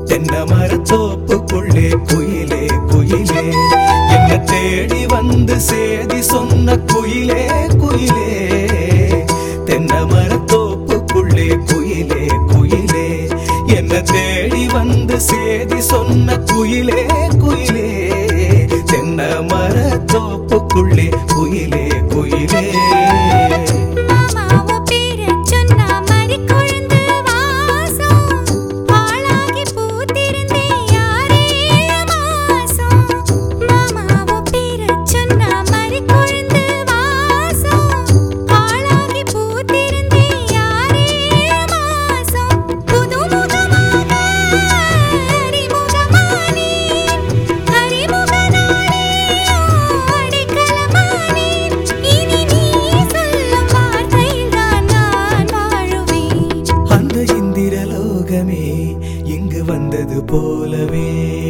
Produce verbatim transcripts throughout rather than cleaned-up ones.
தென்னை மரத்தோப்புக்குள்ளே குயிலே குயிலே என்ன தேடி வந்து சேதி சொன்ன குயிலே குயிலே தென்னை மரத்தோப்புக்குள்ளே குயிலே குயிலே என்ன தேடி வந்து சேதி சொன்ன குயிலே குயிலே தென்னை மரத்தோப்புக்குள்ளே குயிலே குயிலே இங்கு வந்தது போலவே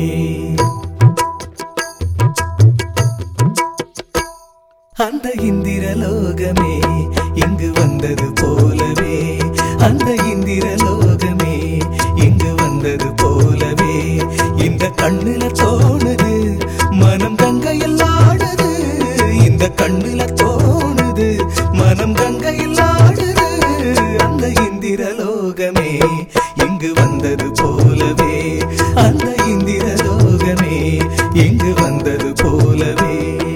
அந்த இந்திரலோகமே இங்கு வந்தது போலவே அந்த இந்திரலோகமே இங்கு வந்தது போலவே இந்த கண்ணுல தோணுது மனம் கங்கையில் ஆடுது இந்த கண்ணுல தோணுது மனம் கங்கையில் ஆடுது அந்த இந்திரலோகமே இங்கு வந்தது போலவே அந்த இந்திரலோகமே இங்கு வந்தது போலவே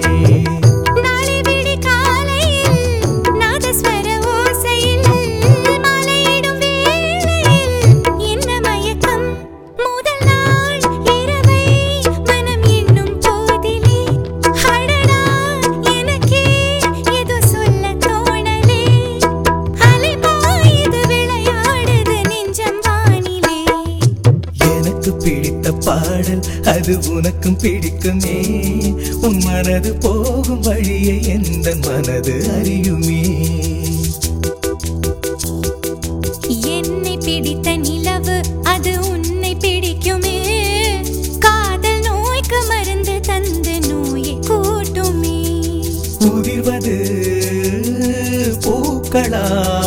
பிடித்த பாடல் அது உனக்கும் பிடிக்குமே உன் மனது போகும் வழியை எந்த மனது அறியுமே என்னை பிடித்த நிலவு அது உன்னை பிடிக்குமே காதல் நோய்க்கு மருந்து தந்து நோயை கூட்டுமே உதிர்வது பூக்களா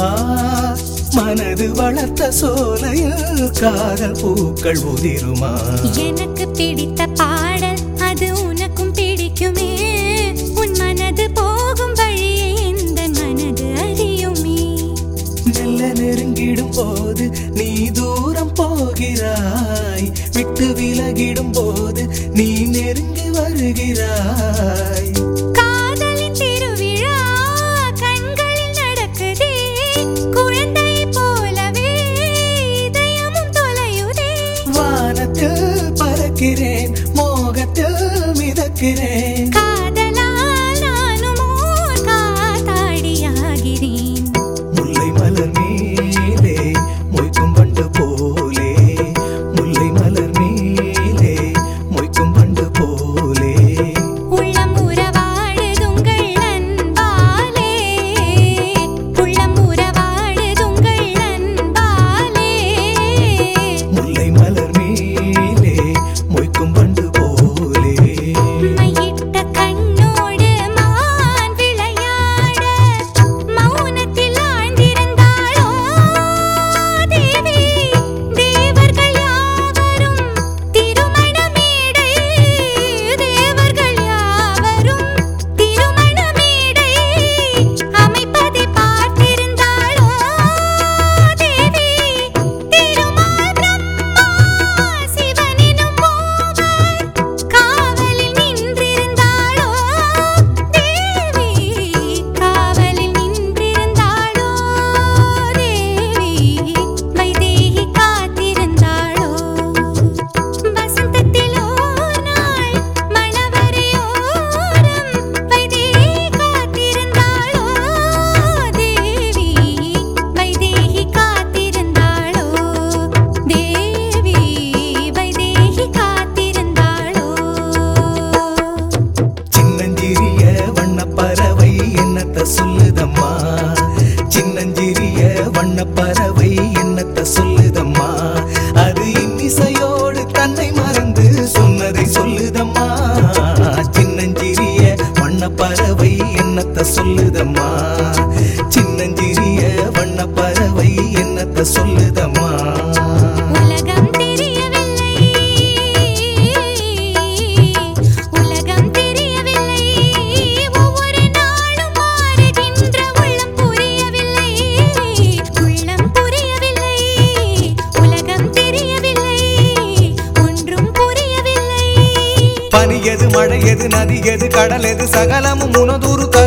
மனது வளர்த்த சோலையில் காதல் பூக்கள் உதிருமா எனக்கு பிடித்த பாடல் அது உனக்கும் பிடிக்குமே உன் மனது போகும் வழியை எந்த மனது அறியுமே மெல்ல நெருங்கிடும் போது நீ தூரம் போகிறாய் விட்டு விலகிடும் போது நீ நெருங்கி வருகிறாய் பறக்கிறேன் மோகத்தில் மிதக்கிறேன் காதலால் நானும் ஓர் காத்தாடியாகிறேன் முல்லை மலர் மேலே மொய்க்கும் பண்டு போலே முல்லை மலர் மேலே மொய்க்கும் பண்டு போலே உள்ளம் உறவாடுதுங்கள் அன்பாலே உள்ளம் உறவாடுதுங்கள் அன்பாலே முல்லை மலர் மொய்க்கும் பண்டு போலே மையிட்ட கண்ணோடு மான் விளையாட மௌனத்தில் ஆழ்ந்திருந்தாளோ தேவி தேவர்கள் யாவரும் திருமண மேடை தேவர்கள் யாவரும் திருமண மேடை அமைப்பதை பார்த்திருந்தாளோ தேவி திருமால் பிரம்மா சிவனினும் காவலில் நின்றிருந்தாளோ தேவி காவலில் நின்றிருந்தாளோ தேவி வைதேகி காத்திருந்தாளோ வசந்தத்தில் ஓர் நாள் மணவரையோரம் வைதேகி காத்திருந்தாளோ தேவி வைதேகி காத்திருந்தாளோ தேவி வைதேகி காத்திருந்தாளோ சின்னஞ்சிறிய வண்ணப்பறவை என்னத்த சொல்லுதம்மா சின்னஞ்சிறிய வண்ணப்பறவை என்னத்த சொல்லுதம்மா அது இன்னிசையோடு தன்னை மறந்து சொன்னதை சொல்லுதம்மா சின்னஞ்சிறிய வண்ணப்பறவை என்னத்த சொல்லுதம்மா சின்னஞ்சிறிய வண்ணப்பறவை என்னத்த சொல்லுதம்மா உலகம் தெரியவில்லை பனி எது மழை எது நதி எது கடல் எது சகலமும் உனதூரு